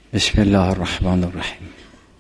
بسم الله الرحمن الرحیم.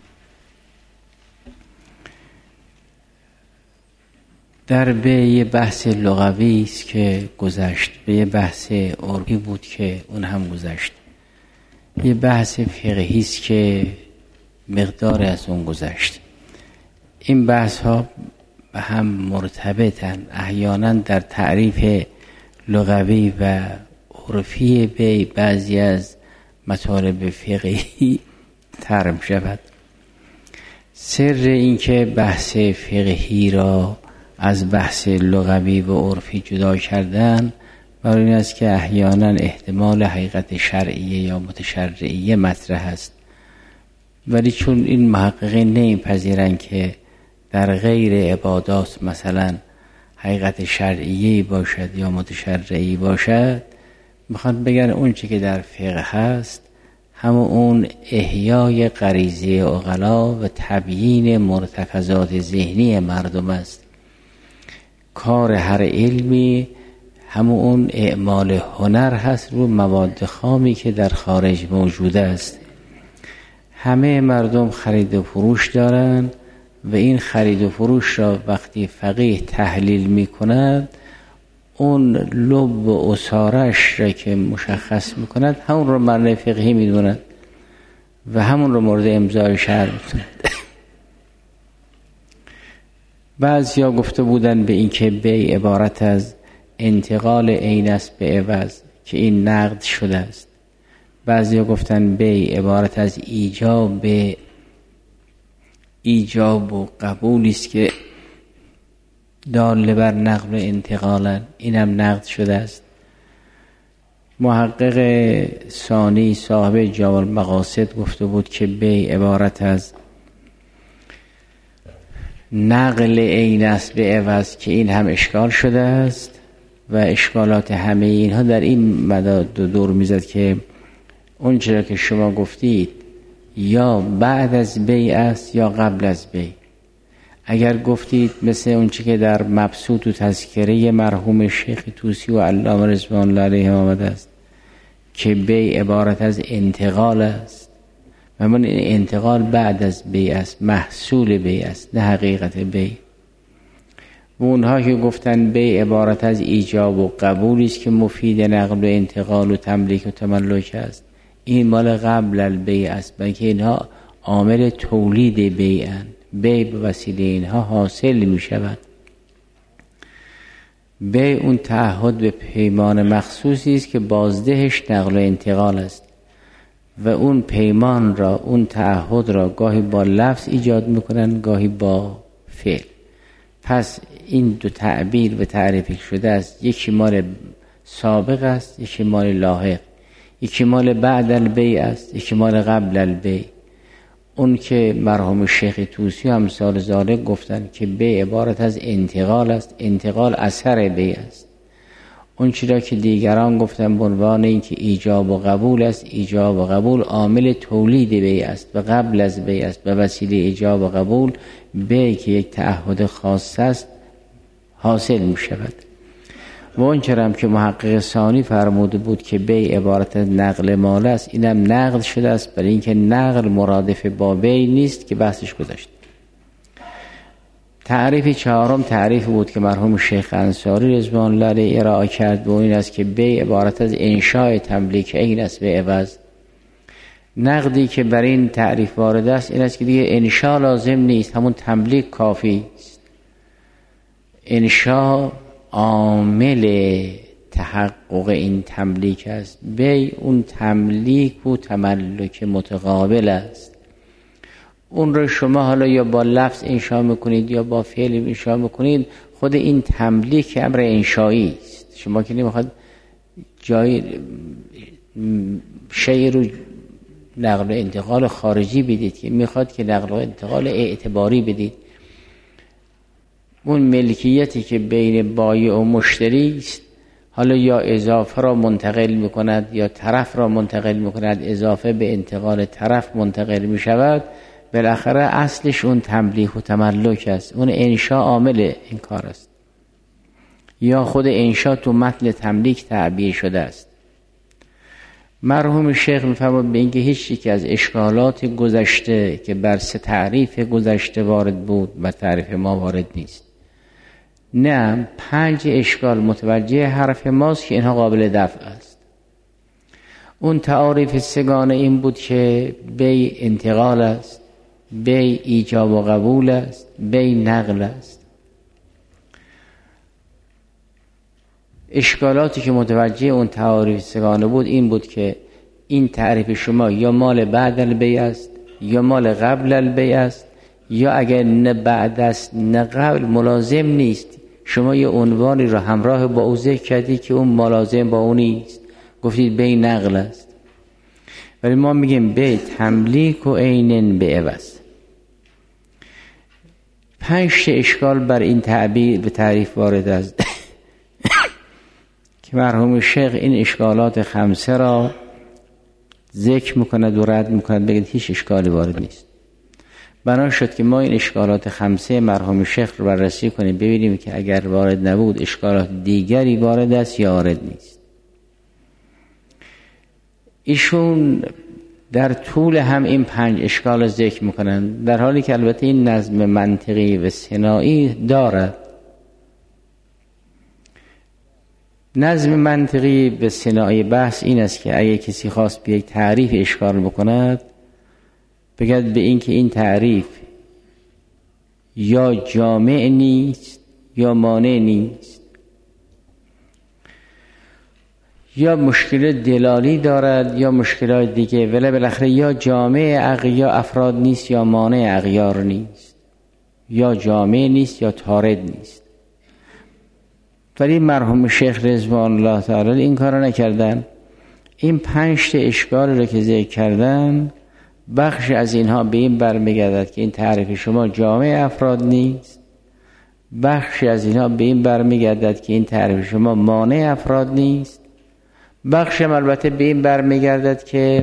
در به یه بحث لغوی است که گذشت، به یه بحث عرفی بود که اون هم گذشت، یه بحث فقهی است که مقدار از اون گذشت. این بحث ها به هم مرتبطن. احیانا در تعریف لغوی و عرفی به بعضی از مطالب فقهی ترم شود. سر این که بحث فقهی را از بحث لغوی و عرفی جدا کردن برای این است که احیانا احتمال حقیقت شرعیه یا متشرعیه مطرح است، ولی چون این محققین نمیپذیرند که در غیر عبادات مثلا حقیقت شرعیه باشد یا متشرعی باشد، میخوان بگن اون چی که در فقه هست همون اون احیای غریزه عقلا و تبیین مرتکزات ذهنی مردم است. کار هر علمی همون اون اعمال هنر هست رو مواد خامی که در خارج موجود است. همه مردم خرید و فروش دارن و این خرید و فروش را وقتی فقیه تحلیل می کند، اون لب و اصارش را که مشخص می کند همون رو معنی فقهی می دونند و همون رو مورد امضای شرع می دونند. بعضیا گفته بودن به این که بیع عبارت از انتقال عین است به عوض که این نقد شده است. بعضیا گفتن بیع عبارت از ایجاب و قبولی است که دال بر نقل و انتقالا، اینم نقد شده است. محقق ثانی صاحب جامع المقاصد گفته بود که بیع عبارت از نقل عین است به عوض که این هم اشکال شده است و اشکالات همه اینها در این مدار دور میزد که اون چرا که شما گفتید یا بعد از بیع است یا قبل از بیع. اگر گفتید مثل اون چی که در مبسوط و تذکره مرحوم شیخ طوسی و علامه رضوان الله علیهم آمده است که بیع عبارت از انتقال است و من انتقال بعد از بیع است، محصول بیع است نه حقیقت بیع. و اونها که گفتن بیع عبارت از ایجاب و قبولی است که مفید نقل و انتقال و تملیک و تملک است، این مال قبل البیع است، بلکه اینها عامل تولید بیعن، بیع به وسیله اینها حاصل می شود. بیع اون تعهد به پیمان مخصوصی است که بازدهش نقل و انتقال است و اون پیمان را، اون تعهد را گاهی با لفظ ایجاد میکنن گاهی با فعل. پس این دو تعبیر به تعریف شده است، یکی مال سابق است، یکی مال لاحق، یکی مال بعد البیع است، یکی مال قبل البیع. اون که مرحوم شیخ طوسی هم امثال ذالک گفتن که بیع عبارت از انتقال است، انتقال اثر بیع است. اون چیزا که دیگران گفتن به عنوان این که ایجاب و قبول است، ایجاب و قبول عامل تولید بیع است و قبل از بیع است. به وسیله ایجاب و قبول بیع که یک تعهد خاص است حاصل می شود. و اون چرا که محقق ثانی فرموده بود که بیع عبارت از نقل مال است، اینم نقد شده است، برای اینکه نقل مرادف با بیع نیست که بحثش گذاشت. تعریف چهارم تعریف بود که مرحوم شیخ انصاری رضوان الله علیه ارائه کرد و این است که بیع عبارت از انشاء تملیک عین است به عوض. نقدی که بر این تعریف وارد است این است که دیگه انشاء لازم نیست، همون تملیک کافی است. انشاء عامل تحقق این تملیک است، بیع اون تملیک و تملک متقابل است. اون رو شما حالا یا با لفظ انشاء میکنید یا با فعل انشاء میکنید، خود این تملیک امر انشایی است. شما که نمیخواد جای شیء رو نقل و انتقال خارجی بدید، که میخواد که نقل و انتقال اعتباری بدید. اون ملکیتی که بین بایع و مشتری است، حالا یا اضافه را منتقل میکند یا طرف را منتقل میکند، اضافه به انتقال طرف منتقل میشود، بالاخره اصلش اون تملیک و تملک است. اون انشاء عامل این کار است، یا خود انشاء تو متن تملیک تعبیر شده است. مرحوم شیخ میفرماید به اینکه هیچ یک از اشکالات گذشته که بر 3 تعریف گذشته وارد بود و تعریف ما وارد نیست. نه 5 اشکال متوجه حرف ماست که اینها قابل دفع است. اون تعاریف 3 این بود که بی انتقال است، بی ایجاب و قبول است، بی نقل است. اشکالاتی که متوجه اون تعاریف 3 بود این بود که این تعریف شما یا مال بعد البیع است یا مال قبل البیع است، یا اگر نه بعد است نه قبل ملازم نیست. شما یه عنوانی را همراه با او ذکر کردی که اون ملازم با اون نیست، گفتید بی نقل است. ولی ما میگیم بی تملیک و عین به عوض. 5 اشکال بر این تعبیر به تعریف وارد است که مرحوم شیخ این اشکالات 5 را ذکر میکند و رد میکند، بگید هیچ اشکالی وارد نیست. بنا شد که ما این اشکالات 5 مرحوم شیخ رو بررسی کنیم، ببینیم که اگر وارد نبود اشکالات دیگری وارد است یا وارد نیست. ایشون در طول هم این 5 اشکال رو ذکر میکنن، در حالی که البته این نظم منطقی و ثنایی دارد. نظم منطقی و ثنایی بحث این است که اگه کسی خواست به یک تعریف اشکال بکند، بگد به این که این تعریف یا جامع نیست یا مانع نیست، یا مشکل دلالی دارد یا مشکلات دیگه، ولی بالاخره یا جامع یا افراد نیست یا مانع اغیار نیست، یا جامع نیست یا طارد نیست. ولی مرحوم شیخ رضوان الله تعالی این کار نکردن. این 5 اشکال رو که ذکر کردن، بخش از اینها به این برمیگردد که این تعریف شما جامع افراد نیست، بخش از اینها به این برمیگردد که این تعریف شما مانع افراد نیست، بخش البته به این برمیگردد که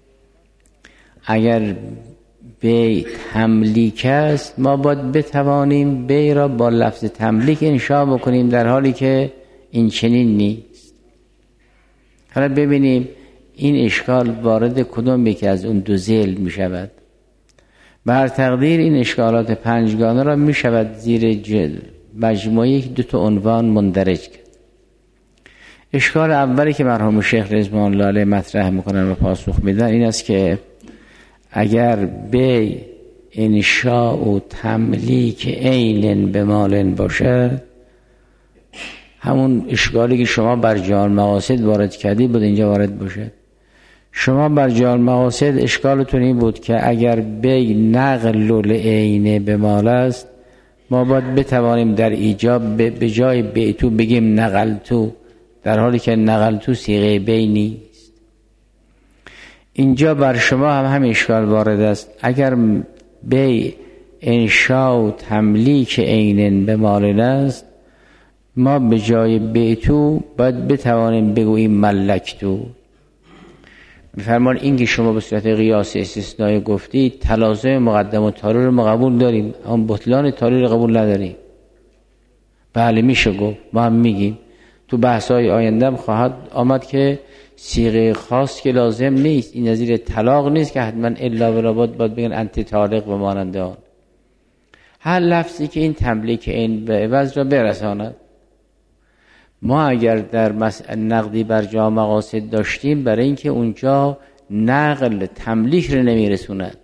اگر بی تملیک است ما باید بتوانیم بی را با لفظ تملیک انشاء بکنیم، در حالی که این چنین نیست. حالا ببینیم این اشکال وارد کدوم یکی از اون 2 ذیل می شود. بر تقدیر این اشکالات 5 را می شود زیر مجموعه 2 عنوان مندرج کرد. اشکال اولی که مرحوم شیخ رضوان الله علیه مطرح میکنن و پاسخ میدن این است که اگر بی انشاء و تملیک عین به مال باشد، همون اشکالی که شما بر جال مقاصد وارد کردی بود اینجا وارد باشد. شما بر جال مقاصد اشکالتون این بود که اگر بی نقل العین به مال است، ما باید بتوانیم در ایجاب به جای بیتو بگیم نقلتو، در حالی که نقلتو صیغه بی نیست. اینجا بر شما هم اشکال وارد است. اگر بی انشاء و تملیک عین به مال است، ما به جای بیتو باید بتوانیم بگوییم ملکتو. می‌فرمان این که شما به صورت قیاس استثنایی گفتید، تلازم مقدم و تالی رو ما قبول داریم، اما بطلان تالی رو قبول نداریم. بله میشه گفت، ما هم میگیم. تو بحث‌های آینده خواهد آمد که صیغه خاص که لازم نیست، این نظیر طلاق نیست که حتما الا ولابد باید بگن انت طالق و مانند آن. هر لفظی که این تملیک این به عوض را برساند. ما اگر در مسئله نقدی بر جا مقاصد داشتیم، برای اینکه اونجا نقل تملیک رو نمیرسوند،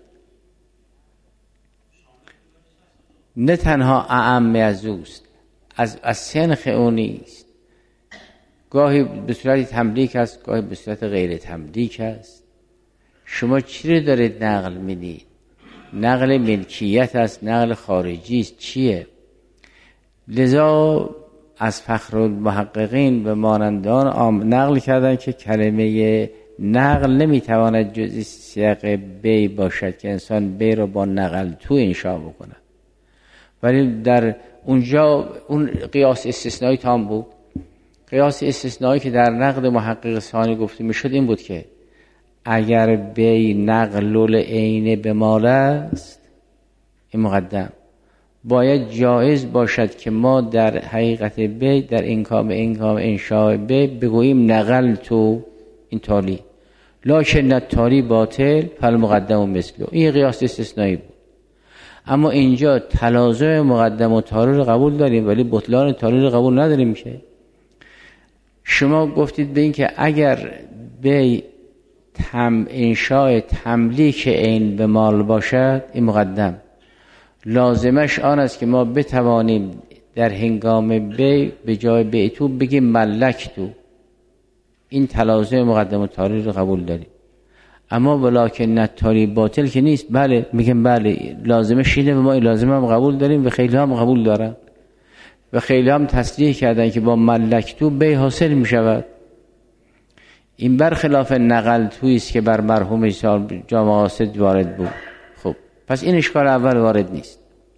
نه تنها اعم از اوست، از سنخ اونیست، گاهی به صورت تملیک است، گاهی به صورت غیر تملیک است. شما چی رو دارید نقل میدید؟ نقل ملکیت است، نقل خارجی است، چیه؟ لذا از فخر المحققین و مانندان نقل کردن که کلمه نقل نمیتواند جز سیاق بی باشد که انسان بی رو با نقل تو انشاء بکنه. ولی در اونجا اون قیاس استثنایی تام بود. قیاس استثنایی که در نقد محقق ثانی گفته میشد این بود که اگر بی نقل العین به مال است، این مقدم، باید جایز باشد که ما در حقیقت بی، در انکام انشاء بی بگوییم نقل تو این تالی. لکن التالی باطل فالمقدم مثله. این قیاس استثنایی بود. اما اینجا تلازم مقدم و تالی رو قبول داریم ولی بطلان تالی رو قبول نداریم. که شما گفتید به این که اگر به انشاء تملیک عین به مال باشد، این مقدم لازمش آن است که ما بتوانیم در هنگام بی به جای بیتو بگیم ملکتو. این تلازم مقدم و تالی رو قبول داریم. اما ولکن التالی باطل که نیست. بله میگم بله لازمش اینه و ما این لازم هم قبول داریم و خیلی هم قبول دارن و خیلی هم تصریح کردن که با ملکتو بی حاصل میشود. این برخلاف نقل تویست که بر مرحوم جامع قاصد وارد بود. خب پس این اشکال اول وارد نیست.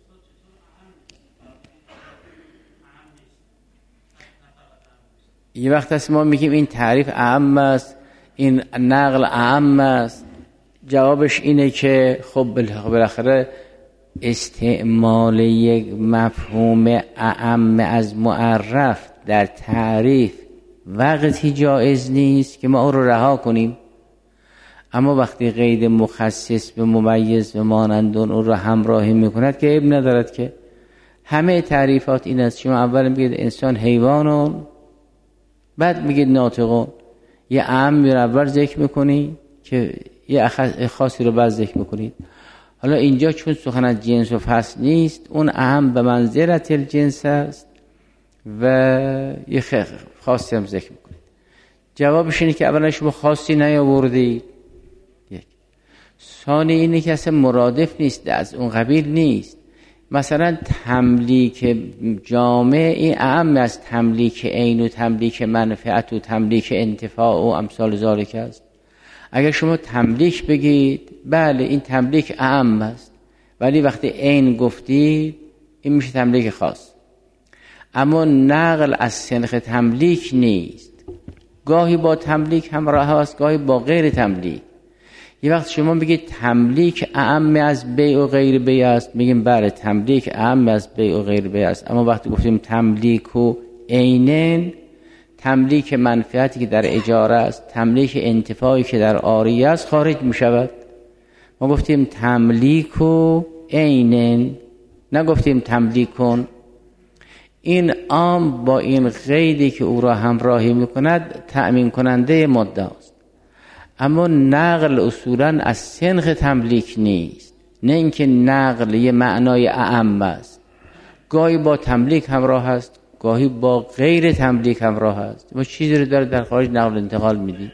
یه وقت است ما میگیم این تعریف اعم است، این نقل اعم است. جوابش اینه که خب بالاخره استعمال یک مفهوم اعم از معرف در تعریف وقتی جایز نیست که ما او رو رها کنیم. اما وقتی قید مخصص به ممیز و مانند اون رو همراهی میکند که عیب ندارد. که همه تعریفات این است. شما اول میگید انسان حیوانون، بعد میگید ناطقون. یه اعم رو اول ذکر میکنی که یه خاصی رو بعد ذکر میکنید. حالا اینجا چون سخن از جنس و فصل نیست، اون اعم به منزلت الجنس است و یه خاصی هم ذکر میکنید. جوابش اینه که اولا شما خاصی نیاوردید. یک ثانی اینه که اصلا مرادف نیست، از اون قبیل نیست. مثلا تملیک جامع این اعم از تملیک عین و تملیک منفعت و تملیک انتفاع و امثال ذالک است. اگر شما تملیک بگید بله این تملیک اعم است، ولی وقتی عین گفتید این میشه تملیک خاص. اما نقل از سنخ تملیک نیست. گاهی با تملیک همراه است، گاهی با غیر تملیک. یه وقت شما بگید تملیک اعم از بیع و غیر بیع است، میگیم بله تملیک اعم از بیع و غیر بیع است. اما وقتی گفتیم تملیک و عینن، تملیک منفعتی که در اجاره است، تملیک انتفاعی که در عاریه است خارج میشود. ما گفتیم تملیک و عینن، نگفتیم تملیکون. این عام با این قیدی که او را همراهی میکند تأمین کننده ماده است. اما نقل اصولا از سنخ تملیک نیست. نه اینکه نقل یه معنای اعم است، گاهی با تملیک همراه است، گاهی با غیر تملیک همراه است. ما چیزی رو در خارج نقل انتقال میدیم.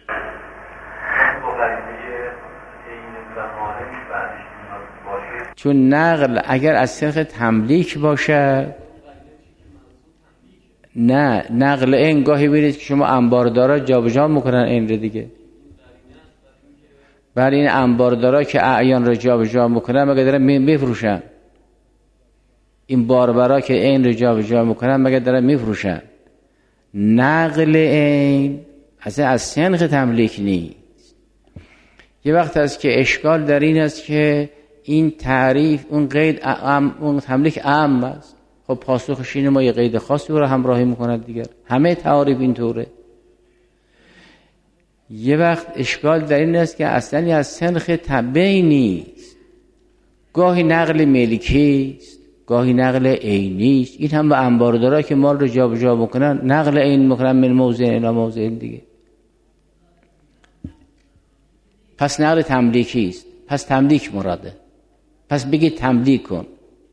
چون نقل اگر از سنخ تملیک باشه، نه نقل این گاهی بینید که شما انباردارا جابجا میکنن این رو دیگه. برای این انباردارا که اعیان رو جابجا میکنن مگه دارن میفروشن؟ این باربرا که این رو جابجا میکنن مگه دارن میفروشن؟ نقل این از سنخ تملیک نیست. یه وقت است که اشکال در این است که این تعریف اون قید اون تملیک اعم است. خب پاسخش اینه ما یه قید خاصی رو همراهی میکند دیگر. همه تعاریف اینطوره. یه وقت اشکال در این است که اصلا از سنخ تبعی نیست. گاهی نقل ملکی است، گاهی نقل عینی است. این هم به انباردارا که مال رو جابجا میکنن نقل عین میکنن من موضع الی موضع دیگه. پس نقل تملیکی است. پس تملیک مراده. پس بگید تملیک کن،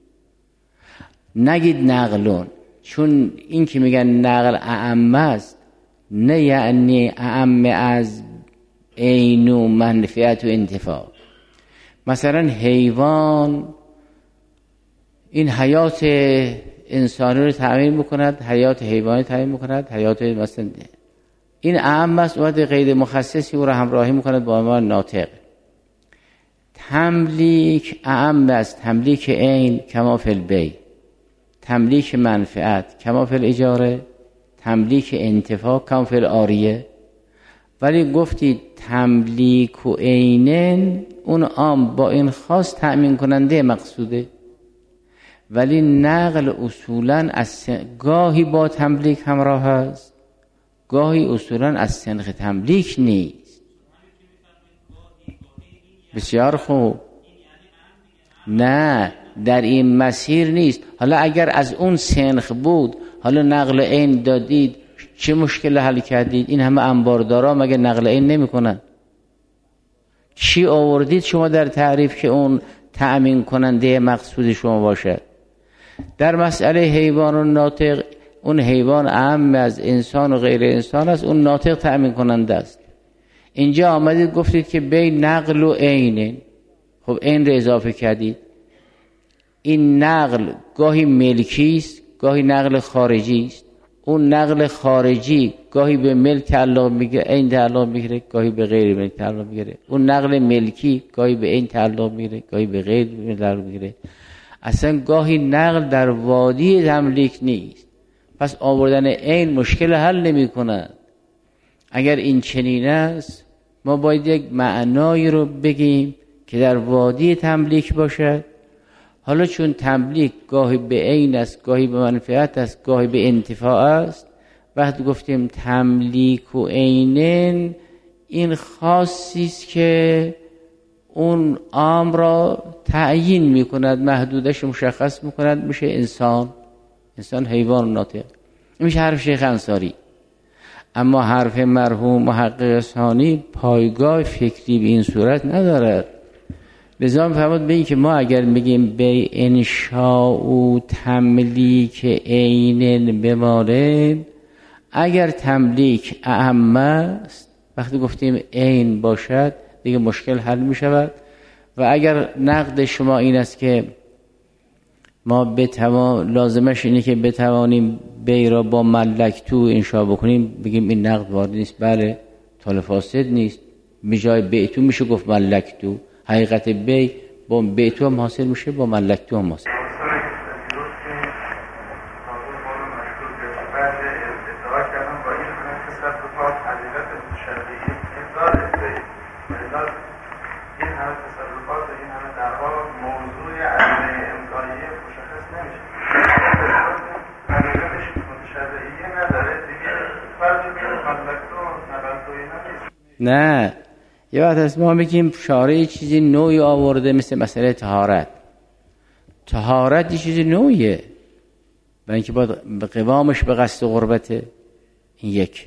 نگید نقلون. چون این که میگن نقل اعم است، نه یعنی اعم از عین و منفعت و انتفاع. مثلا حیوان این حیات انسانی رو تعیین میکند، حیات حیوانی تعیین میکند، حیات مثلا این اعم است، اومده قید مخصصی او رو همراهی میکند با عنوان ناطق. تملیک اعم از تملیک عین کما فی البیع، تملیک منفعت کما فی الاجاره، تملیک انتفاع کما فی العاریه. ولی گفتید تملیک و عینن اون عام با این خاص تأمین کننده مقصوده. ولی نقل اصولا از گاهی با تملیک همراه است، گاهی اصولا از سنخ تملیک نیست. بسیار خوب. نه در این مسیر نیست. حالا اگر از اون سنخ بود، حالا نقل عین دادید، چه مشکل حل کردید؟ این همه انباردارا مگه نقل عین نمی‌کنن؟ چی آوردید شما در تعریف که اون تأمین کننده مقصود شما باشد؟ در مسئله حیوان و ناطق، اون حیوان اهم از انسان و غیر انسان است، اون ناطق تأمین کننده است. اینجا آمدید گفتید که بین نقل و عین. خب عین رو اضافه کردید. این نقل گاهی ملکی است، گاهی نقل خارجی است. اون نقل خارجی گاهی به ملک تعلق میگیره، عین تعلق میگیره، گاهی به غیر ملک تعلق میگیره. اون نقل ملکی گاهی به عین تعلق میگیره، گاهی به غیر ملک تعلق میگیره. اصلا گاهی نقل در وادی تملیک نیست. پس آوردن عین مشکل حل نمی کند. اگر این چنین است، ما باید یک معنایی رو بگیم که در وادی تملیک باشد. حالا چون تملیک گاهی به عین است، گاهی به منفعت است، گاهی به انتفاع است، وقتی گفتیم تملیک و عینن، این خاصی است که اون عام را تعیین میکند، محدودش مشخص میکند. میشه انسان حیوان ناطق. میشه حرف شیخ انصاری. اما حرف مرحوم محقق ثانی پایگاه فکری به این صورت ندارد. لذا می‌فرماد به این که ما اگر میگیم به انشاء و تملیک عین بمانه، اگر تملیک اهم است، وقتی گفتیم عین باشد دیگه مشکل حل میشود. و اگر نقد شما این است که ما لازمش اینه که بتوانیم بی را با ملک تو انشاء بکنیم، بگیم این نقد وارد نیست. بله، طال فاسد نیست. به جای بیتو میشه گفت ملک تو. حقیقت بی با بیتو هم حاصل میشه، با ملک تو هم حاصل. نه، یه وقت از ما میگیم شارع چیزی نوعی آورده، مثل مسئله طهارت یه چیزی نوعیه، برای اینکه باید قوامش به قصد قربته. این یک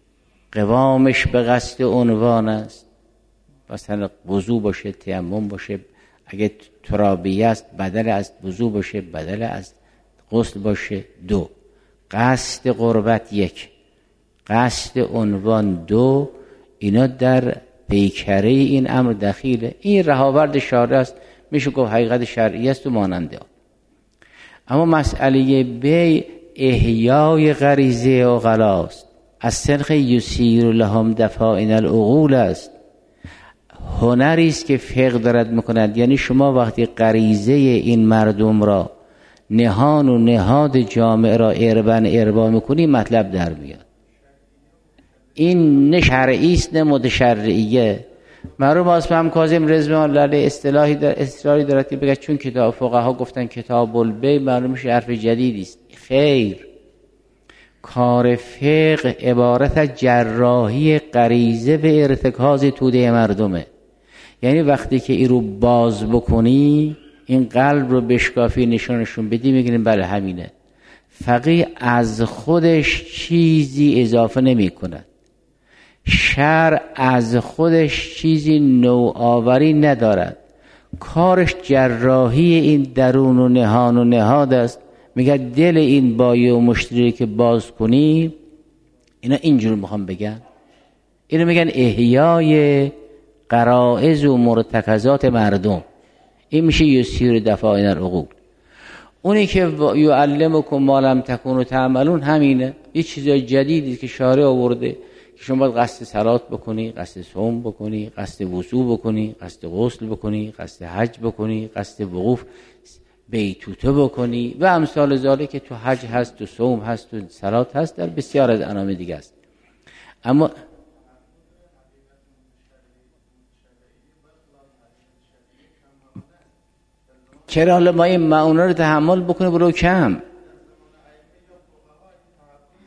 قوامش به قصد عنوان است، مثلا وضو باشه، تیمم باشه، اگه ترابیه است بدل از وضو باشه، بدل از غسل باشه. دو، قصد قربت یک، قصد عنوان دو. اینا در پیکره این امر دخیله. این رهاورد شارع است، میشه گفت حقیقت شرعی است و ماننده. اما مسئله بی احیای غریزه عقلاست، از سنخ یسیر لهم دفاعن العقول است. هنری است که فقه دارد میکند. یعنی شما وقتی غریزه این مردم را، نهان و نهاد جامعه را اربا میکنی، مطلب در میاد. این نه شرعی است نه متشرعیه. مرحوم آصف کاظم رضوان الله علیه اصطلاحی دارد که بگه چون کتاب فقها گفتن کتاب البیع، معلوم میشه حرف جدیدی است. خیر، کار فقه عبارت از جراحی غریزه به ارتکاز توده مردمه. یعنی وقتی که این رو باز بکنی، این قلب رو بشکافی، نشانشون بدی، میگیم بله همینه. فقیه از خودش چیزی اضافه نمی کند. شرع از خودش چیزی نوآوری ندارد. کارش جراحی این درون و نهان و نهاد است. میگه دل این بایع و مشتری که باز کنی، اینا اینجور میخوام بگن، اینو میگن احیای غرائز و مرتکزات مردم. این میشه یسیر دفاعن العقول. اونی که یعلمکم ما لم تکونوا تعملون همینه. یه چیزای جدیدی که شارع آورده که شما باید قصد صلات بکنی، قصد صوم بکنی، قصد وضو بکنی، قصد غسل بکنی، قصد حج بکنی، قصد وقوف بیتوته بکنی و امثال ذالک که تو حج هست، تو صوم هست، تو صلات هست، در بسیار از انواع دیگه است. اما چرا حالا ما این معونه رو تحمل بکنه برو کم؟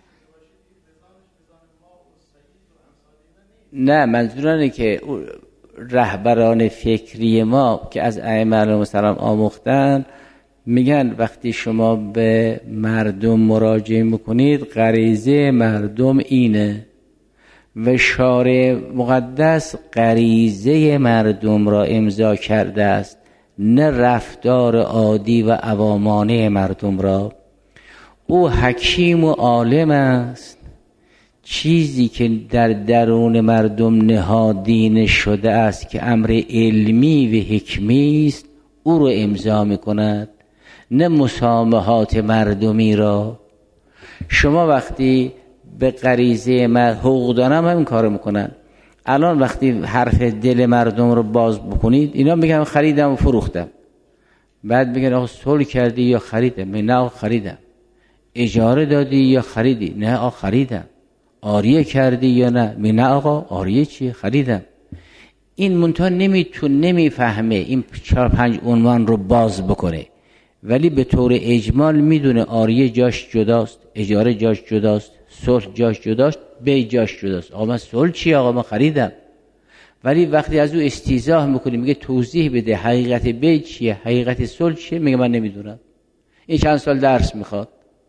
نه، منظور اینه که رهبران فکری ما که از ائمه علیهم السلام آموختن میگن وقتی شما به مردم مراجعه میکنید غریزه مردم اینه و شارع مقدس غریزه مردم را امضا کرده است، نه رفتار عادی و عوامانه مردم را. او حکیم و عالم است، چیزی که در درون مردم نهادینه شده است که امر علمی و حکمی است او رو امضا میکند، نه مسامحات مردمی را. شما وقتی به غریزه حقوق دارم همین کارو میکنن. الان وقتی حرف دل مردم رو باز بکنید، اینا میگن خریدم و فروختم، بعد میگن آقا صلح کردی یا خریدم؟ میگن نه آقا خریدم. اجاره دادی یا خریدی؟ نه آقا خریدم. عاریه کردی یا نه؟ میگن نه آقا عاریه چیه؟ خریدم. این منتها نمیفهمه این 4-5 عنوان رو باز بکنه، ولی به طور اجمال میدونه عاریه جاش جداست، اجاره جاش جداست، صلح جاش جداست، بی جاش جداست. آقا من صلح چیه؟ آقا من خریدم. ولی وقتی از او استیضاح میکنی میگه توضیح بده حقیقت بی چیه، حقیقت صلح چیه، میگه من نمیدونم. این چند سال درس میخواد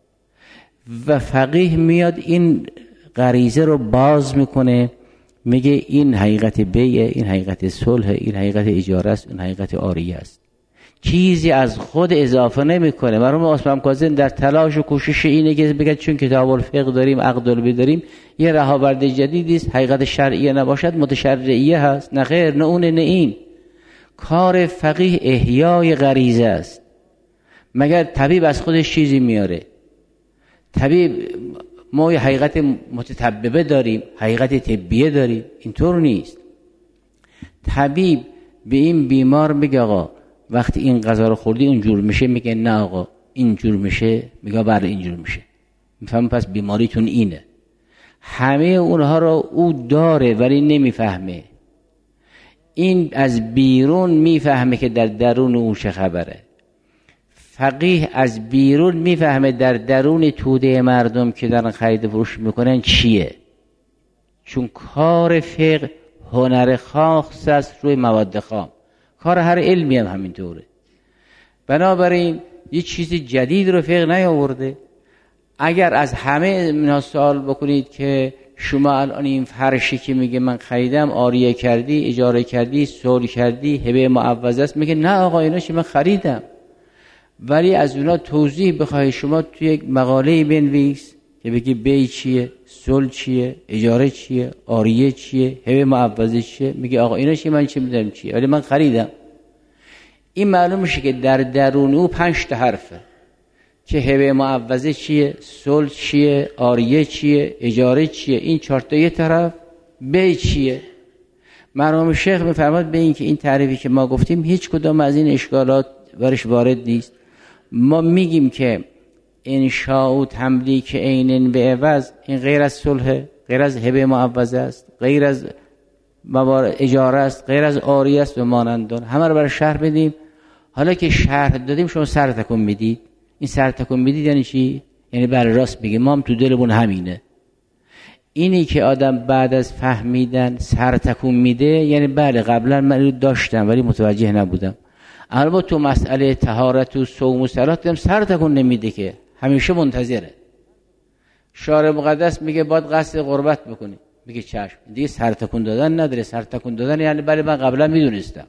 و فقیه میاد این غریزه رو باز میکنه، میگه این حقیقت بیه، این حقیقت صلح، این حقیقت اجاره است، این حقیقت عاریه است. چیزی از خود اضافه نمیکنه. مرحوم عثمان کاظم در تلاش و کوشش اینه که بگه چون کتاب الفقه داریم، عقد البی داریم، یه رهاورد جدیدی است، حقیقت شرعیه نباشد متشرعیه هست. نه خیر، نه اون نه این. کار فقیه احیای غریزه است. مگر طبیب از خودش چیزی میاره؟ طبیب ما یه حقیقت متطببه داریم، حقیقت طبیه داریم، اینطور نیست. طبیب به این بیمار میگه آقا وقتی این غذا رو خوردی اینجور میشه، میگه نه آقا اینجور میشه، میگه بله اینجور میشه. میفهمه پس بیماریتون اینه. همه اونها رو او داره ولی نمیفهمه. این از بیرون میفهمه که در درون اون چه خبره. فقیه از بیرون میفهمه در درون توده مردم که دارن خرید فروش میکنن چیه. چون کار فقه هنر خاص است روی مواد خام. کار هر علمی هم همینطوره. بنابراین یه چیز جدید رو فقه نیاورده. اگر از همه اینا سوال بکنید که شما الان این فرشی که میگه من خریدم عاریه کردی، اجاره کردی، صلح کردی، هبه معوضه است، میگه نه آقا اینا چی من خریدم. ولی از اونا توضیح بخوای شما توی یک مقاله بنویس که بگی بی چیه، صلح چیه، اجاره چیه، عاریه چیه، هبه معوضه چیه، میگه آقا اینا چی من چه میدونم چیه، ولی من خریدم. این معلوم میشه که در درون او 5 تا حرفه که هبه معوضه چیه، صلح چیه، عاریه چیه، اجاره چیه. این 4 تا یه طرف، بی چیه. مرحوم شیخ میفرماد به این که این تعریفی که ما گفتیم هیچ کدام از این اشکالات برش وارد نیست. ما میگیم که انشاء و تملیک عین به عوض این غیر از صلح، غیر از هبه معوضه است، غیر از اجاره است، غیر از عاریه است و مانندان. همه رو برای شرح بدیم. حالا که شرح دادیم شما سر تکون میدید. این سر تکون میدید یعنی چی؟ یعنی بله راست میگه، ما هم تو دلمون همینه. اینی که آدم بعد از فهمیدن سر تکون میده یعنی بله قبلا من داشتم ولی متوجه نبودم. البته تو مسئله طهارت و صوم و صلات هم سر تکون نمیده که، همیشه منتظره. شارع مقدس میگه باید قصد قربت بکنی، میگه چشم. دیگه سر تکون دادن نداره. سر تکون دادن یعنی بله من قبلا میدونستم.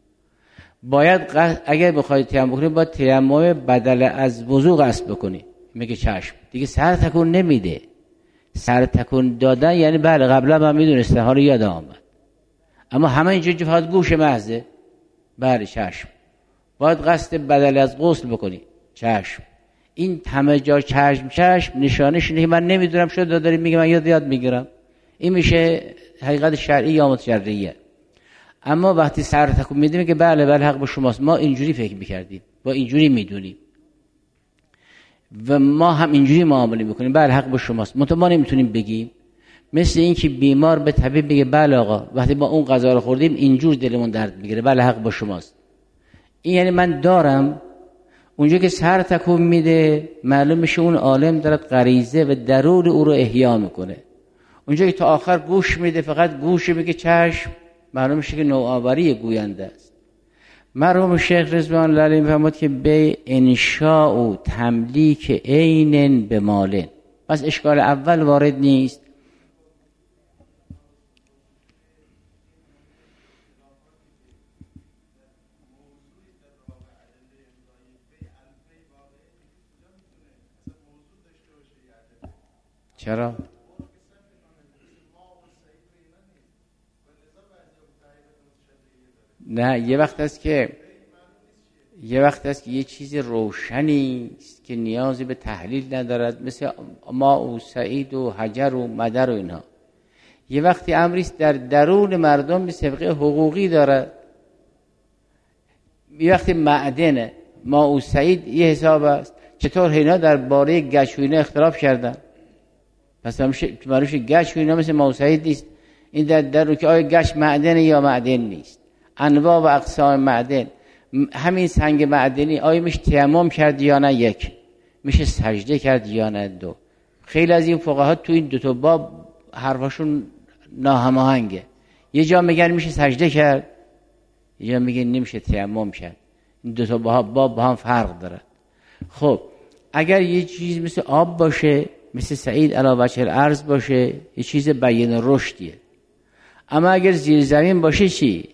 باید اگر بخوای تیمم بکنی باید تیمم بدل از وضو قصد بکنی، میگه چشم. دیگه سر تکون نمیده. سر تکون دادن یعنی بله قبلا من میدونستم حالا یادم آمد. اما همه اینجا فقط گوش محضه. بله چشم. باید قصد بدل از غسل بکنی، چشم. این همه جا چشم نشانش اینه که من نمیدونم، شده داریم میگه من یاد میگیرم. این میشه حقیقت شرعی یا متشرعیه. اما وقتی سر تکون میدیم که بله حق با شماست، ما اینجوری فکر میکردیم، با اینجوری میدونیم و ما هم اینجوری معامله میکنیم، بله حق با شماست. ما نمیتونیم بگیم. مثل این که بیمار به طبیب بگه بله آقا وقتی ما اون غذا رو خوردیم اینجور دلمون درد میگیره، بله حق با شماست. این یعنی من دارم. اونجا که سر تکون میده معلوم میشه اون عالم داره غریزه و درون او رو احیا میکنه. اونجا که تا آخر گوش میده فقط گوش میگه چشم معلوم میشه که نوآوری گوینده است. مرحوم شیخ رضوان الله علیه میفرماد که به انشاء و تملیک عین به مالن. پس اشکال اول وارد نیست. چرا؟ نه، یه وقت است که یه چیز روشنی است که نیازی به تحلیل ندارد، مثل ما و سعید و حجر و مدر و اینها. یه وقتی امری است در درون مردم به سابقه حقوقی دارد. یه وقتی معدنه، ما و سعید یه حساب است. چطور اینا در باره گچ و اینا اختلاف کردن؟ پس معلومه گچ و اینا مثل ما و سعید نیست. این در رو که آیا گچ معدنه یا معدن نیست. انواع و اقسام معدن، همین سنگ معدنی آیا میشه تیمم کرد یا نه؟ یک. میشه سجده کرد یا نه؟ دو. خیلی از این فقها تو این دو تا باب حرفاشون ناهماهنگه. یه جا میگن میشه سجده کرد، یه جا میگن نمیشه تیمم کرد. این دو تا باب با هم فرق داره. خب اگر یه چیز مثل آب باشه، مثل سعید علی وجه الارض باشه، یه چیز بیان رشدیه. اما اگر زیر زمین باشه چی؟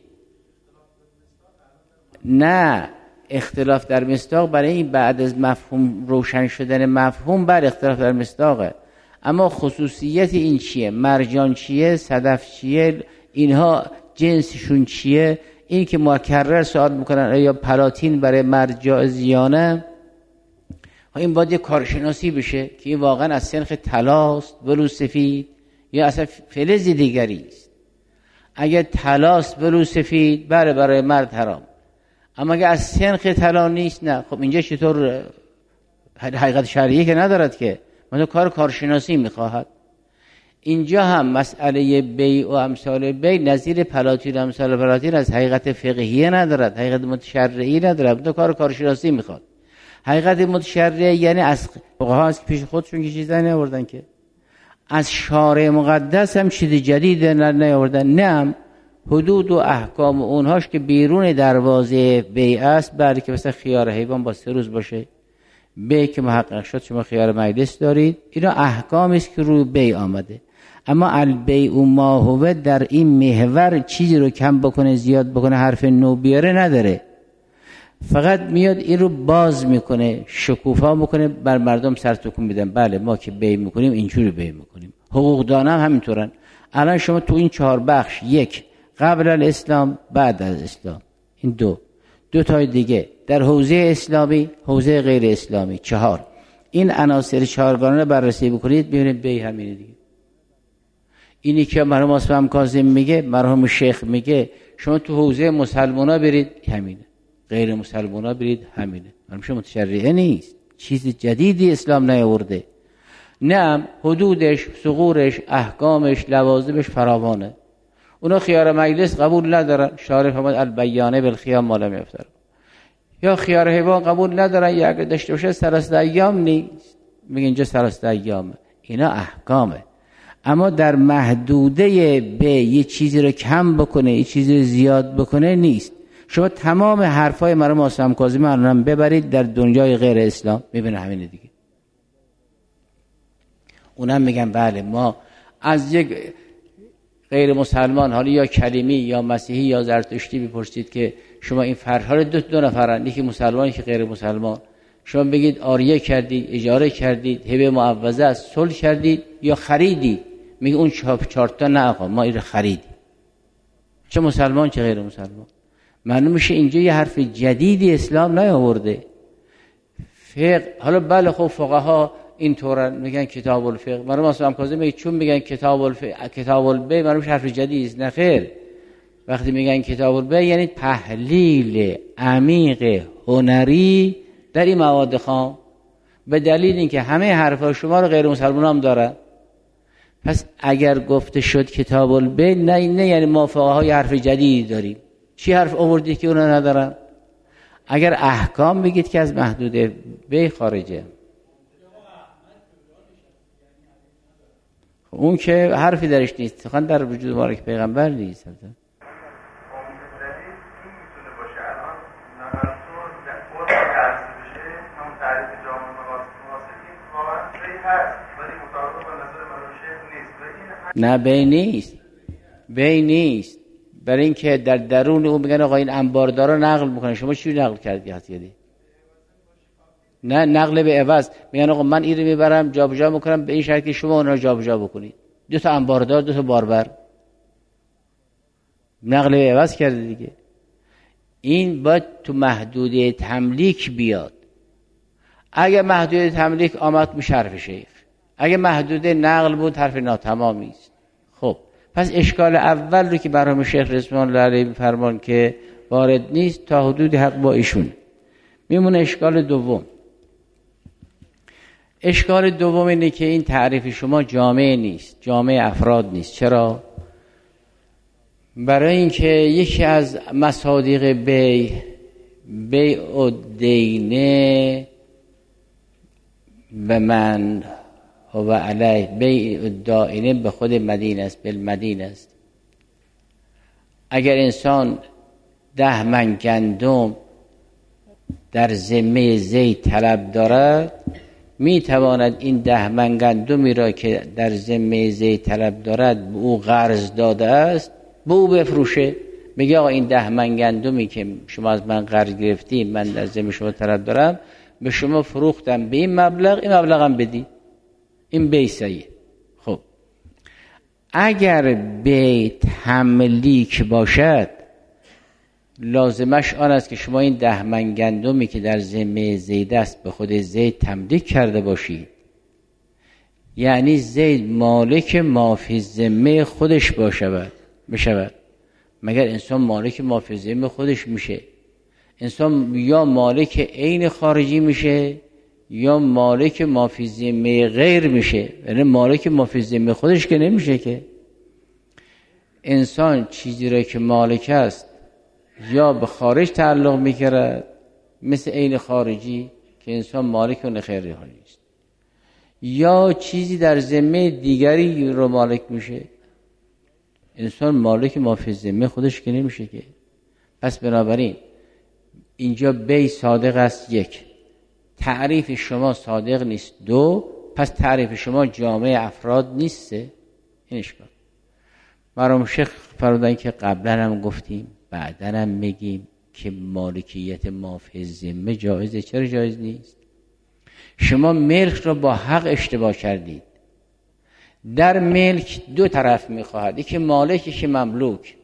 نه، اختلاف در مصداق برای این بعد از مفهوم روشن شدن مفهوم بر اختلاف در مصداقه. اما خصوصیت این چیه؟ مرجان چیه؟ صدف چیه؟ اینها جنسشون چیه؟ این که مکرر سوال میکنن یا پلاتین برای مرجع زیانه، این باید یه کارشناسی بشه که این واقعا از سنخ طلاست ولو سفید یا اصلا فلز دیگری است. اگر طلاست ولو سفید برای مرد حرام، اما اگر از سنخ طلا نیست نه. خب اینجا چطور حقیقت شرعی که ندارد که، مثلا کارشناسی میخواهد. اینجا هم مسئله بیع و امثال بیع نظیر پلاتین و امثال پلاتین از حقیقت فقهیه ندارد، حقیقت متشرعی ندارد، تو کارشناسی میخواد. حقیقت متشرعی یعنی از فقها است که پیش خودشون که چیزایی نیاوردن، که از شارع مقدس هم چیز جدید نیاوردن. نه، حدود و احکام اونهاش که بیرون دروازه بیع است، بعد که مثلا خیار حیوان با 3 روز باشه، بیع که محقق شد شما خیار مجلس دارید، اینا احکامی است که روی بیع آمده. اما البیع ما هو در این محور چیزی رو کم بکنه زیاد بکنه حرف نو بیاره نداره، فقط میاد این رو باز میکنه، شکوفا میکنه، بر مردم سر تکون میدن. بله ما که بیع میکنیم اینجوری بیع میکنیم. حقوقدان هم همینطورن. الان شما تو این 4 بخش، 1 قبل الاسلام، بعد از اسلام، این دو تای دیگه در حوزه اسلامی، حوزه غیر اسلامی، 4 این عناصر 4گانه بررسی بکنید ببینید بیع همینه دیگه. اینی که مرحوم اسلام کاظم میگه، مرحوم شیخ میگه، شما تو حوزه مسلمانا برید همینه، غیر مسلمانا برید همینه. مرحوم متشرعه نیست، چیز جدیدی اسلام نیاورده. نه، حدودش، ثغورش، احکامش، لوازمش فراوانه. اونا خیار مجلس قبول ندارن، شارع فرمود البیانه بالخیار ما لم یفتر. یا خیار حیوان قبول ندارن، یا اگه داشته باشه 3 ایام نیست، میگه اینجا 3 ایامه. اینا احکامه. اما در محدوده به یه چیزی رو کم بکنه، یه چیزی رو زیاد بکنه نیست. شما تمام حرفای مرحوم اسلام کاظمی الان ببرید در دنیای غیر اسلام، میبینه همینه دیگه. اونم میگن بله ما از یک غیر مسلمان، حالا یا کلیمی یا مسیحی یا زرتشتی بپرسید که شما این فرها رو 2 نفرن، یکی مسلمان یکی غیر مسلمان، شما بگید آریه کردید، اجاره کردید، هبه معوضه است، صلح کردید یا خریدید، میگه اون 4 تا نه آقا ما این رو خریدیم، چه مسلمان چه غیر مسلمان. معلوم میشه اینجا یه حرف جدیدی اسلام نیاورده. فقه، حالا بله خب فقها اینطورن میگن کتاب الفقه، مرحوم اسلام کاظم میگه چون میگن کتاب الفقه کتاب البیع معلومه حرف جدید است. نه خیر، وقتی میگن کتاب البیع یعنی تحلیل عمیق هنری در این مواد خام، به دلیل اینکه همه حرفا شما رو غیر مسلمان هم دارن. پس اگر گفته شد کتاب البیع، نه یعنی ما فقها یه حرف جدیدی داریم. چی حرف آوردید که اونا ندارن؟ اگر احکام بگید که از محدوده بیع خارجه، اون که حرفی درش نیست، سخن در وجود مبارک پیغمبر نیست. نه بی نیست. برای اینکه در درون اون میگن آقا این انباردارا نقل میکنن، شما چی نقل کردی حتیادی؟ نه نقل به عوض، میگن آقا من این رو میبرم جابجا میکنم به این شرط که شما اون رو جابجا بکنید. 2 تا انباردار 2 تا باربر نقل به عوض کرده دیگه. این باید تو محدوده تملیک بیاد. اگه محدوده تملیک آمد میشه حرف شیخ، اگه محدوده نقل بود حرف ناتمامی است. خب پس اشکال اول رو که برام شیخ رضوان الله علیه میفرمان که وارد نیست، تا حدودی حق با ایشون. میمونه اشکال دوم. اشکال دوم اینه که این تعریف شما جامع نیست، جامع افراد نیست. چرا؟ برای اینکه یکی از مصادیق بیع الدینه و من هو علیه، بیع الدائنه به خود مدینه است، بالمدینه است. اگر انسان 10 من گندم در ذمه زید طلب دارد، می تواند این 10 من گندمی را که در ذمه زید طلب دارد به او قرض داده است به او بفروشه. میگه آقا این 10 من گندمی که شما از من قرض گرفتی من در ذمه شما طلب دارم، به شما فروختم به این مبلغ، این مبلغم بدی. این بیع صحیح. خب اگر بیع تملیک باشد، لازمش آن است که شما این 10 من گندمی که در ذمه زید است به خود زید تملیک کرده باشید. یعنی زید مالک ما فی ذمه خودش بشود. مگر انسان مالک ما فی ذمه خودش میشه؟ انسان یا مالک عین خارجی میشه یا مالک ما فی ذمه غیر میشه. یعنی مالک ما فی ذمه خودش که نمیشه که. انسان چیزی را که مالک است یا به خارج تعلق میکرد، مثل عین خارجی که انسان مالک اون خیری خارجی است، یا چیزی در ذمه دیگری رو مالک میشه. انسان مالک ما فی ذمه خودش که نمیشه که. پس بنابراین اینجا بیع صادق است. 1، تعریف شما صادق نیست. 2، پس تعریف شما جامع افراد نیست. این اشکال. مرحوم شیخ فرمودن که قبلا هم گفتیم بعدا هم میگیم که مالکیت ما فی ذمه جایزه. چرا جایز نیست؟ شما ملک را با حق اشتباه کردید. در ملک 2 طرف میخواهد، یکی مالک یکی مملوک.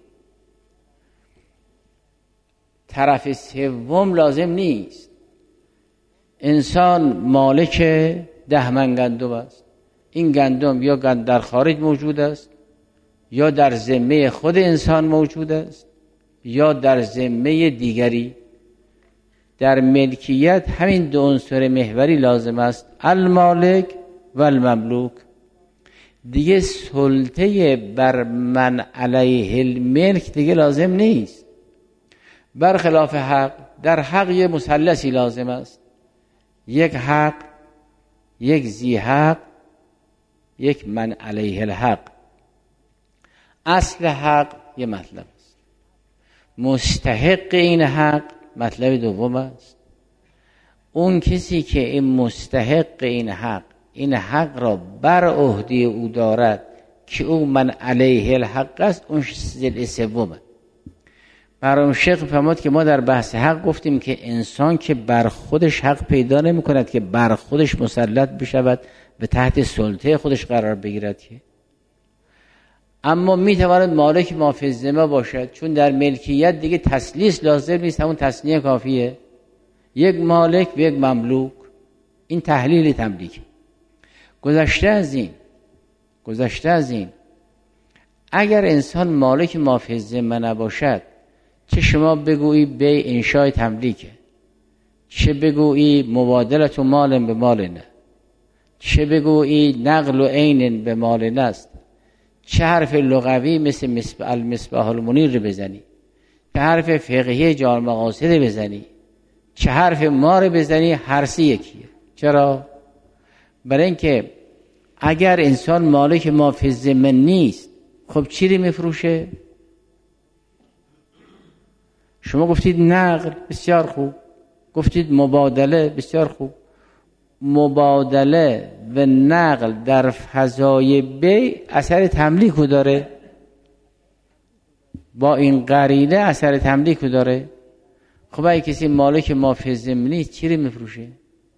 طرف سوم لازم نیست. انسان مالک 10 من گندم است. این گندم یا در خارج موجود است یا در ذمه خود انسان موجود است یا در ذمه دیگری. در ملکیت همین 2 عنصر محوری لازم است، المالک و المملوک. دیگه سلطه بر من علیه الملک دیگه لازم نیست. برخلاف حق، در حق یه مثلثی لازم است، 1 حق، 1 ذی حق، 1 من علیه الحق. اصل حق یه مطلب است، مستحق این حق مطلب دوم است. اون کسی که این مستحق این حق را بر عهده او دارد که او من علیه الحق است، اون ضلع سومه. مرحوم شیخ فرمود که ما در بحث حق گفتیم که انسان که بر خودش حق پیدا نمی کند که بر خودش مسلط بشود و تحت سلطه خودش قرار بگیرد که، اما می تواند مالک ما فی الذمه باشد. چون در ملکیت دیگه تسلیس لازم نیست، همون تسنیه کافیه، 1 مالک و 1 مملوک. این تحلیل تملیک. گذشته از این اگر انسان مالک ما فی الذمه نباشد، چه شما بگویی بیع انشاء تملیکه، چه بگویی مبادلت و مال به مال نه، چه بگویی نقل و عین به مال نه است، چه حرف لغوی مثل المصباح المنیر رو بزنی، چه حرف فقهی جامع مقاصد بزنی، چه حرف ما رو بزنی، هر سی یکیه. چرا؟ برای اینکه اگر انسان مالک ما فی الذمه نیست، خب چی رو میفروشه؟ شما گفتید نقل، بسیار خوب. گفتید مبادله، بسیار خوب. مبادله و نقل در فضای بیع اثر تملیک رو داره، با این قرینه اثر تملیک رو داره. خب اگه کسی مالک ما فی ضمنی چی رو میفروشه؟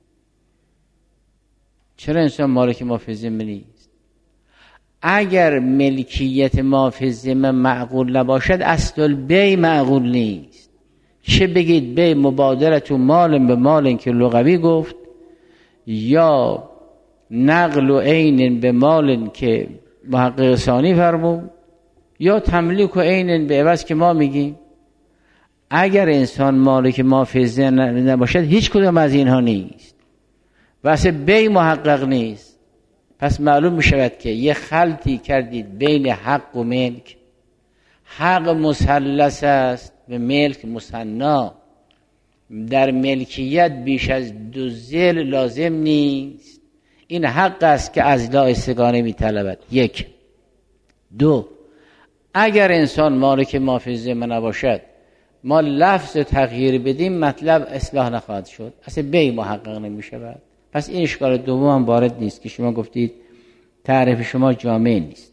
چرا انسان مالک ما فی ضمنی است؟ اگر ملکیت ما فی ضمن معقول نباشد اصل البیع معقول نیست. چه بگید بیع مبادلت مال به مال که لغوی گفت، یا نقل و عین به مال که محقق ثانی فرمود، یا تملیک و عین به عوض که ما میگیم. اگر انسان مالک ما فی ضمن نباشد هیچ کدام از اینها نیست و اصلا بیع محقق نیست. پس معلوم میشود که یه خلطی کردید بین حق و ملک. حق مثلث است و ملک مثنا. در ملکیت بیش از 2 ذل لازم نیست. این حق است که از لا استگانه میطلبد. 1. 2. اگر انسان مالک ما فی ضمن نباشد، ما لفظ تغییر بدیم مطلب اصلاح نخواهد شد، اصلا بیع محقق نمیشود. پس این اشکال دوم هم وارد نیست که شما گفتید تعریف شما جامع نیست.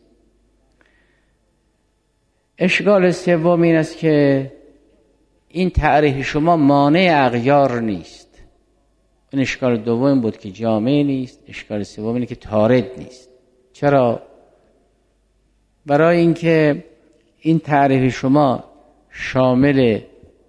اشکال سوم این است که این تعریف شما مانع اغیار نیست. این اشکال دوم بود که جامع نیست. اشکال سوم اینه که طارد نیست. چرا؟ برای اینکه این تعریف شما شامل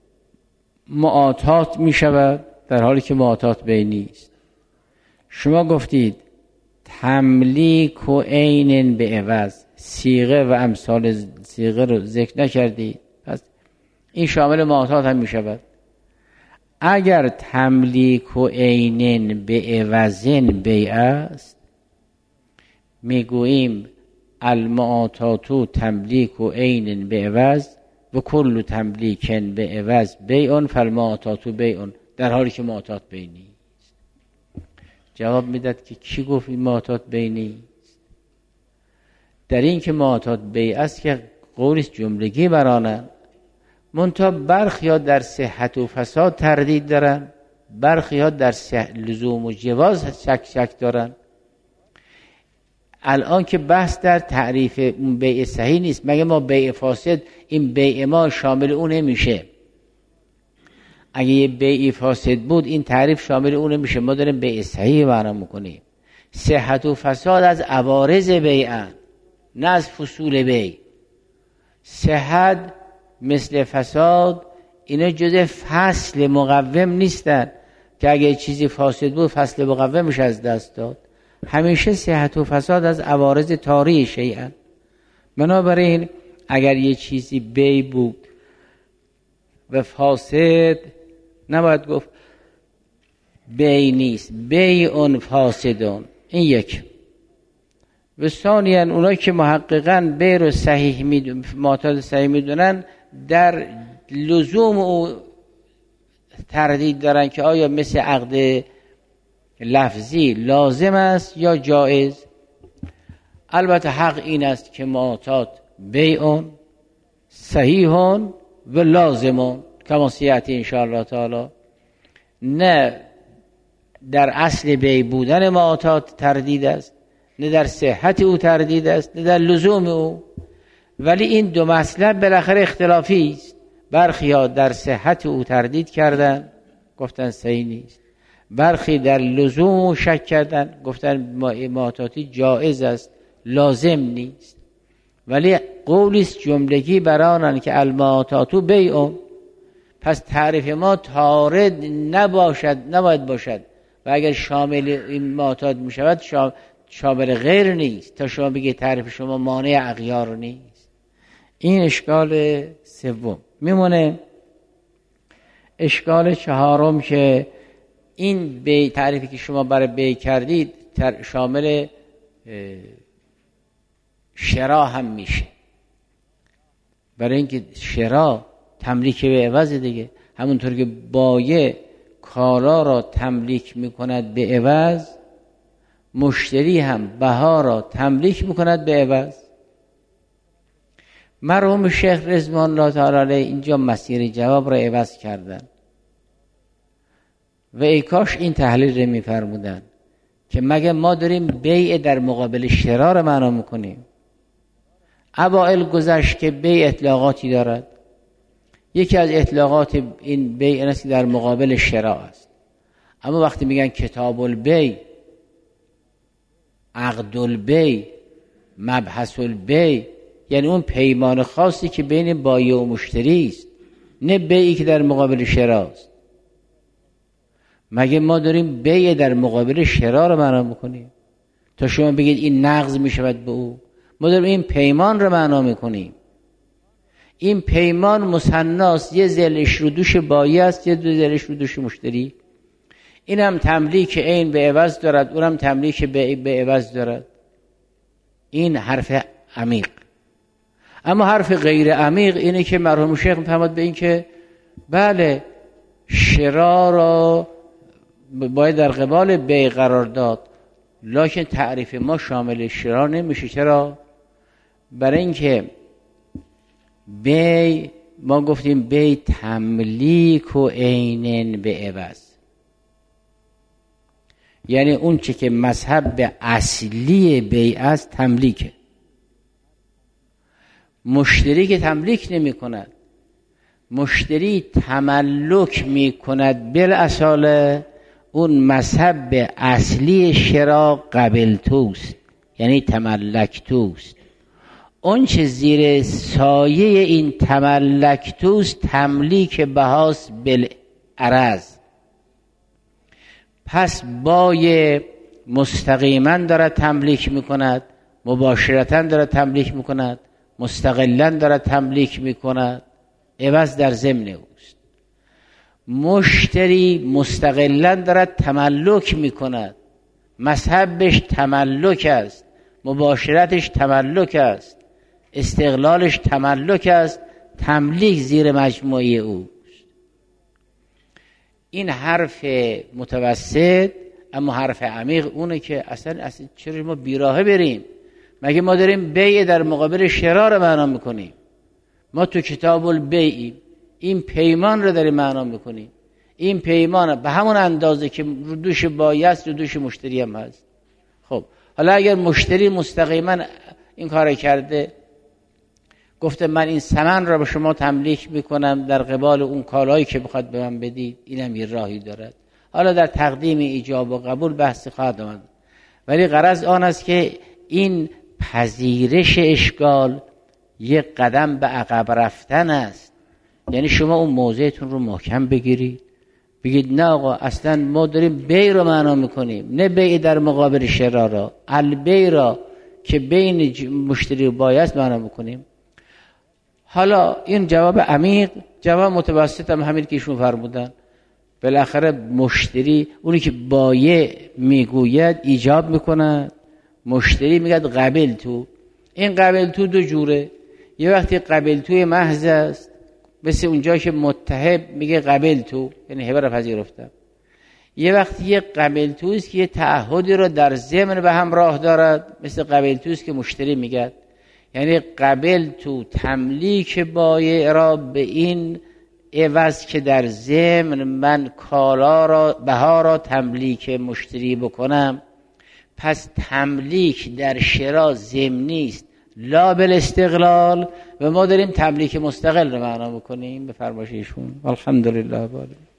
معاطات می شود در حالی که معاطات بیع نیست. شما گفتید تملیک و عین به عوض، صیغه و امثال صیغه رو ذکر نکردید، پس این شامل معاطات هم می شود. اگر تملیک و عین به عوضن بیع است، می گوییم المعاطات تملیک و عین به عوض و کل تملیکن به عوض بیعون فالمعاطات بیعون، در حالی که معاطات بیع نیست. جواب میداد که کی گفت این معاطات بیع نیست؟ در این که معاطات بیع است که قولیست جملگی برانه، منتها برخی‌ها در صحت و فساد تردید دارن، برخی‌ها در لزوم و جواز شک دارن. الان که بحث در تعریف اون بیع صحیح نیست، مگه ما بیع فاسد این بیع ما شامل اون نمیشه؟ اگه یه بیع فاسد بود این تعریف شامل اون نمیشه. ما داریم بیع صحیح معنا میکنیم. صحت و فساد از عوارض بیعن، نه از فصول بیع. صحت مثل فساد اینا جزء فصل مقوم نیستن که اگه چیزی فاسد بود فصل مقومش از دست داد. همیشه صحت و فساد از عوارض طاری شیئن. بنابراین اگر یه چیزی بیع بود و فاسد، نباید گفت بیع نیست، بیعون فاسدون. این یک. و ثانیاً اونایی که محققاً بیع رو صحیح معتاد صحیح میدونن در لزوم او تردید دارن که آیا مثل عقد لفظی لازم است یا جایز. البته حق این است که معتاد بیعون صحیحون و لازمون کما سیاتی انشاءالله تعالی. نه در اصل بیع بودن معتاد تردید است، نه در صحت او تردید است، نه در لزوم او. ولی این دو مطلب بالاخره اختلافی است. برخی‌ها در صحت او تردید کردن، گفتن صحیح نیست. برخی در لزوم او شک کردن، گفتن معتادی جایز است، لازم نیست. ولی قولیست جملگی برانن که المعاطات بیعون. پس تعریف ما طارد نباید باشد و اگر شامل این معتاد می شود شامل غیر نیست تا شما بگید تعریف شما مانع اغیار نیست. این اشکال سوم. میمونه اشکال چهارم که این بیع تعریفی که شما برای بیع کردید شامل شرا هم میشه. برای اینکه شرا تملیک به عوض دیگه، همونطور که بایع کالا را تملیک میکند به عوض، مشتری هم بها را تملیک میکند به عوض. مرحوم شیخ رضوان الله تعالی علیه اینجا مسیر جواب را عوض کردن و ای کاش این تحلیل را میفرمودن که مگه ما داریم بیع در مقابل شرا رو معنا میکنیم؟ اوائل گذشت که بیع اطلاقاتی دارد. یکی از اطلاقات این بیع این است که در مقابل شرا است. اما وقتی میگن کتاب البیع، عقد البیع، مبحث البیع، یعنی اون پیمان خاصی که بین بایع و مشتری است، نه بیعی که در مقابل شرا است. مگه ما داریم بیع در مقابل شرا رو معنا میکنیم تا شما بگید این نقض میشود به او؟ ما داریم این پیمان رو معنا میکنیم. این پیمان مثناست، یه ذلش رو دوش بایع است، یه دو ذلش رو دوش مشتری. این هم تملیک عین به عوض دارد، اون هم تملیک به عوض دارد. این حرف عمیق. اما حرف غیر عمیق اینه که مرحوم شیخ میفرماد به این که بله شرا را باید در قبال بیع قرار داد، لکن تعریف ما شامل شرا نمیشه. چرا؟ برای اینکه بیع، ما گفتیم بیع تملیک و عینن به عوض، یعنی اون چه که مذهب به اصلی بیع است تملیکه. مشتری که تملیک نمی کند، مشتری تملک می کند بالاصاله، اون مذهب به اصلی شرا قبل توست، یعنی تملک توست. اون چه زیر سایه این تملک توست تملیک بهاست بالعرض. پس بای مستقیما دارد تملیک میکند، مباشرتا دارد تملیک میکند، مستقلا دارد تملیک میکند، عوض در ضمن اوست. مشتری مستقلا دارد تملک میکند، مذهبش تملک است، مباشرتش تملک است، استقلالش تملک است، تملیک زیر مجموعه اوست. این حرف متوسط. اما حرف عمیق اونه که اصلا چرا ما بیراهه بریم؟ مگه ما داریم بیع در مقابل شرا رو معنا میکنیم؟ ما تو کتاب البیع این پیمان رو داریم معنا میکنیم. این پیمان به همون اندازه که رو دوش بایع است رو دوش مشتری هم هست. خب حالا اگر مشتری مستقیما این کار کرده، گفته من این ثمن را به شما تملیک میکنم در قبال اون کالایی که بخواد به من بدید، اینم یه راهی دارد. حالا در تقدیم ایجاب و قبول بحث خواهد آمد، ولی غرض آن است که این پذیرش اشکال یک قدم به عقب رفتن است. یعنی شما اون موضعتون رو محکم بگیرید، بگید نه آقا اصلا ما داریم بیع رو معنا میکنیم، نه بیع در مقابل شرا را، البیع را که بین مشتری و بایع است معنا میکنیم. حالا این جواب عمیق، جواب متوسط هم همین که ایشون فرمودن. بالاخره مشتری اونی که بایع میگوید ایجاب میکنه، مشتری میگه قبل تو. این قبل تو دو جوره. یه وقتی قبل توی محض است، مثل اونجا که متحب میگه قبل تو، یعنی هبه را پذیرفتم. یه وقتی یه قبل تو است که یه تعهدی رو در ضمن به همراه دارد، مثل قبل تو است که مشتری میگه، یعنی قبل تو تملیک بایع را به این عوض که در ضمن من کالا را بها را تملیک مشتری بکنم. پس تملیک در شرا ضمنی است لا بالاستقلال، و ما داریم تملیک مستقل رو معنا بکنیم. به فرمایش ایشون الحمدلله.